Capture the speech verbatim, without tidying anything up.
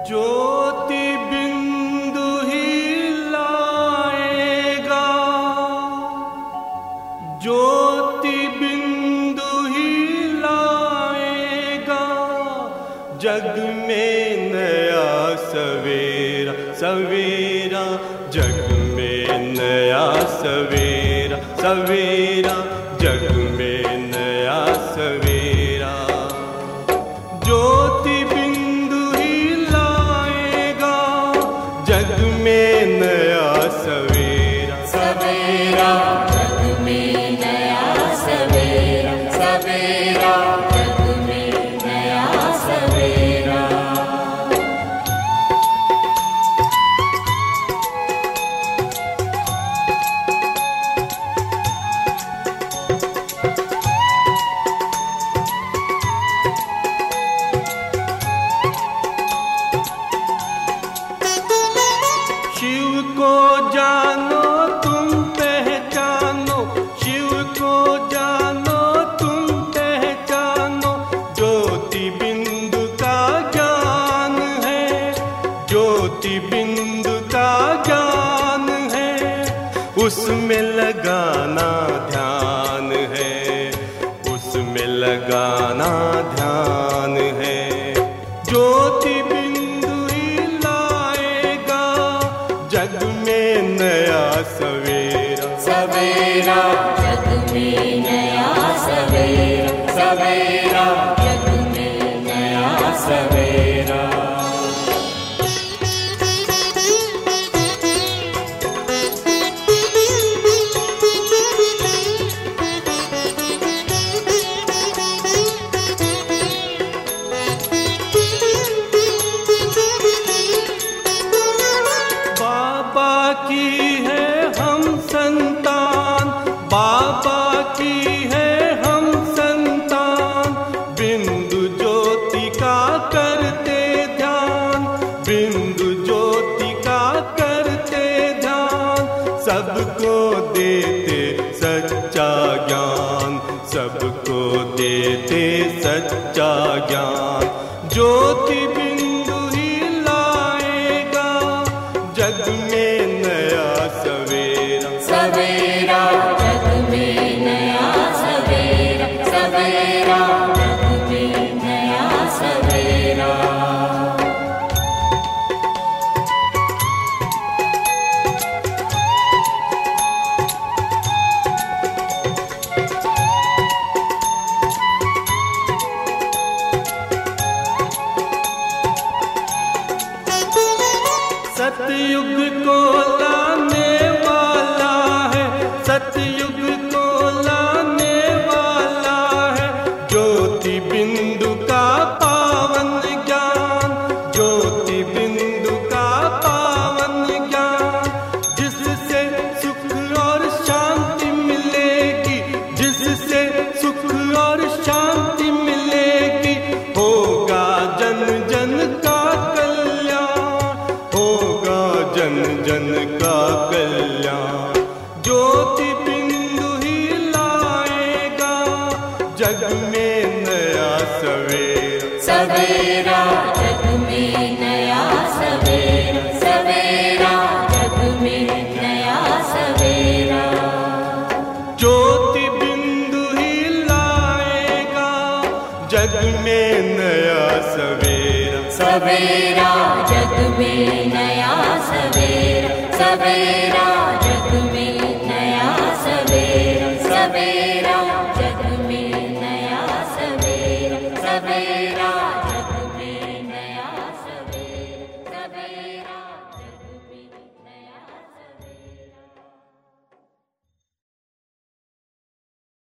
ज्योति बिंदु ही लाएगा, ज्योति बिंदु ही लाएगा, जग में नया सवेरा सवेरा, जग में नया सवेरा सवेरा, जग में नया सवेरा। ज्योति बिंदु ही लाएगा, जग में नया सवेरा सवेरा, जग में नया सवेरा सवेरा, जग में नया सवेरा। शिव को जानो तुम पहचानो, शिव को जानो तुम पहचानो, ज्योति बिंदु का ज्ञान है, ज्योति बिंदु का ज्ञान है, उसमें लगाना ध्यान है, उसमें लगाना ध्यान है। ज्योति बिंदु ही लाएगा, जग में नया सवेरा सवेरा, जग में नया सवेरा सवेरा, जग में नया सवेरा। बाबा की है हम संतान, बाबा की है हम संतान, बिंदु ज्योति का करते ध्यान, बिंदु ज्योति का करते ध्यान, सबको देते सच्चा ज्ञान, सबको देते सच्चा ज्ञान। ज्योति बिंदु ही लाएगा, जग में नया सवेरा सवेरा, जग में नया सवेरा सवेरा, जग में नया सवेरा। सतयुग को लाने वाला है, सतयुग को लाने वाला है, ज्योति बिंदु का पावन ज्ञान, ज्योति बिंदु का पावन ज्ञान, जिससे सुख और शांति मिलेगी, जिससे सुख और शांति मिलेगी, होगा जन जन का जन जन का कल्याण। ज्योति बिंदु ही लाएगा, जग में नया सवेरा सवेरा, जग में नया सवेरा सवेरा, जग में नया सवेरा। ज्योति बिंदु ही लाएगा, जग में नया सवेरा सवेरा, जग में नया सवेरा सवेरा।